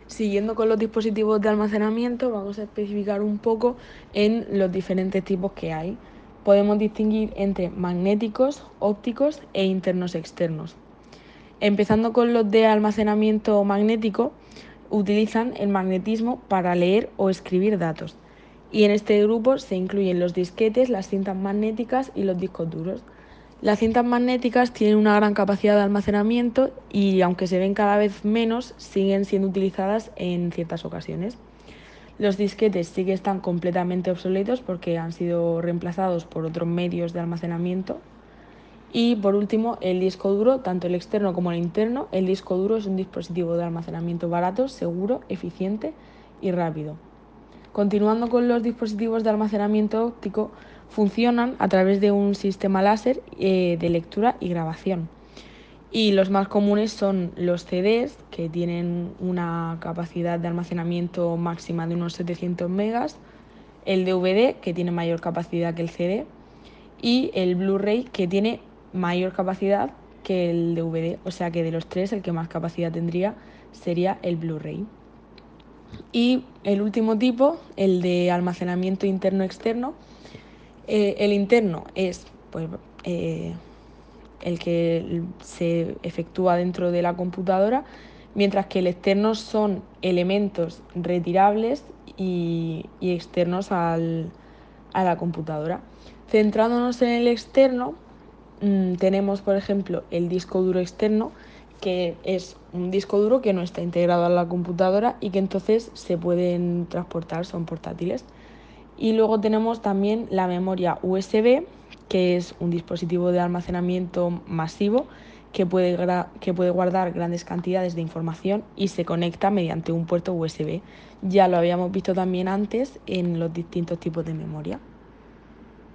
Siguiendo con los dispositivos de almacenamiento, vamos a especificar un poco en los diferentes tipos que hay. Podemos distinguir entre magnéticos, ópticos e internos externos. Empezando con los de almacenamiento magnético, utilizan el magnetismo para leer o escribir datos. Y en este grupo se incluyen los disquetes, las cintas magnéticas y los discos duros. Las cintas magnéticas tienen una gran capacidad de almacenamiento y, aunque se ven cada vez menos, siguen siendo utilizadas en ciertas ocasiones. Los disquetes sí que están completamente obsoletos porque han sido reemplazados por otros medios de almacenamiento. Y por último, el disco duro, tanto el externo como el interno. El disco duro es un dispositivo de almacenamiento barato, seguro, eficiente y rápido. Continuando con los dispositivos de almacenamiento óptico, funcionan a través de un sistema láser de lectura y grabación. Y los más comunes son los CDs, que tienen una capacidad de almacenamiento máxima de unos 700 megas, el DVD, que tiene mayor capacidad que el CD, y el Blu-ray, que tiene mayor capacidad que el DVD. O sea que de los tres, el que más capacidad tendría sería el Blu-ray. Y el último tipo, el de almacenamiento interno-externo. El interno es el que se efectúa dentro de la computadora, mientras que el externo son elementos retirables y externos a la computadora. Centrándonos en el externo, tenemos, por ejemplo, el disco duro externo, que es un disco duro que no está integrado a la computadora y que entonces se pueden transportar, son portátiles. Y luego tenemos también la memoria USB, que es un dispositivo de almacenamiento masivo que puede guardar grandes cantidades de información y se conecta mediante un puerto USB. Ya lo habíamos visto también antes en los distintos tipos de memoria.